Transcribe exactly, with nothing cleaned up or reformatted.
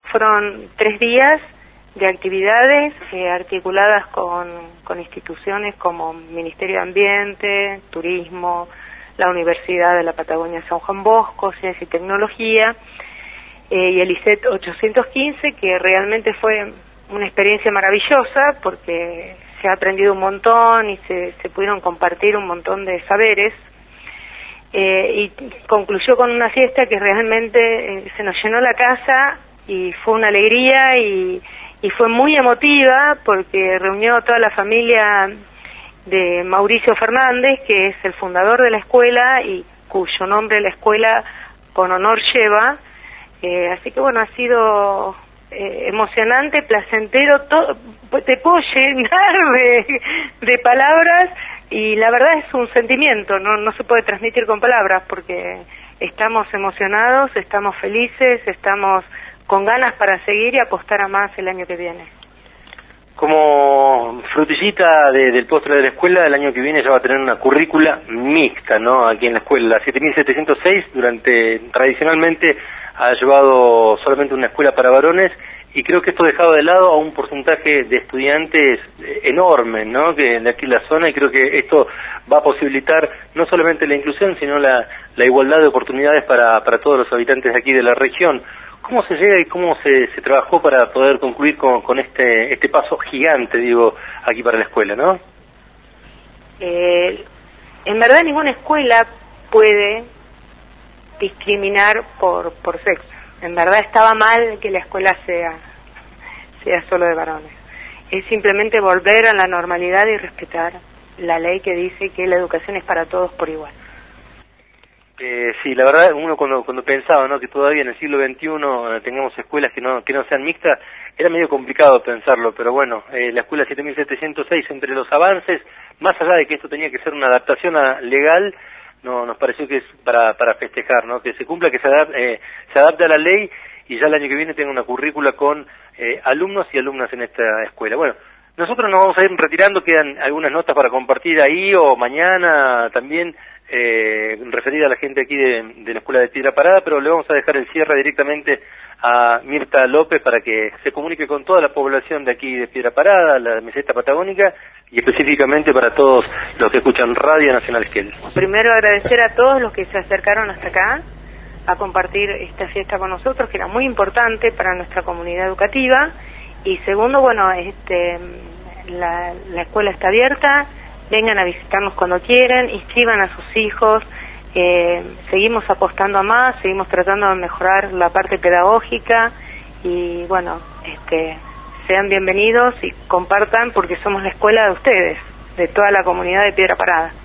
fueron tres días de actividades eh, articuladas con, con instituciones como Ministerio de Ambiente, Turismo, la Universidad de la Patagonia San Juan Bosco, Ciencia y Tecnología, eh, y el I C E T ochocientos quince, que realmente fue una experiencia maravillosa porque se ha aprendido un montón y se, se pudieron compartir un montón de saberes, eh, y concluyó con una fiesta que realmente eh, se nos llenó la casa y fue una alegría y, y fue muy emotiva porque reunió a toda la familia de Mauricio Fernández, que es el fundador de la escuela y cuyo nombre la escuela con honor lleva, eh, así que bueno, ha sido eh, emocionante, placentero, todo, te puedo llenar de, de palabras y la verdad es un sentimiento, no, no se puede transmitir con palabras porque estamos emocionados, estamos felices, estamos con ganas para seguir y apostar a más el año que viene. Como frutillita de, del postre de la escuela, el año que viene ya va a tener una currícula mixta, ¿no? Aquí en la escuela, la siete mil setecientos seis, durante, tradicionalmente ha llevado solamente una escuela para varones, y creo que esto ha dejado de lado a un porcentaje de estudiantes enorme, ¿no? Que de aquí en la zona, y creo que esto va a posibilitar no solamente la inclusión, sino la, la igualdad de oportunidades para, para todos los habitantes de aquí de la región. ¿Cómo se llega y cómo se, se trabajó para poder concluir con, con este este paso gigante, digo, aquí para la escuela, no? Eh, en verdad ninguna escuela puede discriminar por por sexo. En verdad estaba mal que la escuela sea sea solo de varones. Es simplemente volver a la normalidad y respetar la ley que dice que la educación es para todos por igual. Eh, sí, la verdad, uno cuando cuando pensaba, ¿no?, que todavía en el siglo veintiuno eh, tengamos escuelas que no que no sean mixtas, era medio complicado pensarlo, pero bueno, eh, la escuela siete mil setecientos seis, entre los avances, más allá de que esto tenía que ser una adaptación a, legal, no nos pareció que es para para festejar, ¿no?, que se cumpla, que se adapte, eh, se adapte a la ley y ya el año que viene tenga una currícula con eh, alumnos y alumnas en esta escuela. Bueno, nosotros nos vamos a ir retirando, quedan algunas notas para compartir ahí o mañana también, Eh, referida a la gente aquí de, de la Escuela de Piedra Parada, pero le vamos a dejar el cierre directamente a Mirta López para que se comunique con toda la población de aquí de Piedra Parada, la meseta patagónica, y específicamente para todos los que escuchan Radio Nacional Esquel. Primero agradecer a todos los que se acercaron hasta acá a compartir esta fiesta con nosotros, que era muy importante para nuestra comunidad educativa, y segundo, bueno, este la, la escuela está abierta. Vengan a visitarnos cuando quieran, inscriban a sus hijos, eh, seguimos apostando a más, seguimos tratando de mejorar la parte pedagógica y bueno, este, sean bienvenidos y compartan porque somos la escuela de ustedes, de toda la comunidad de Piedra Parada.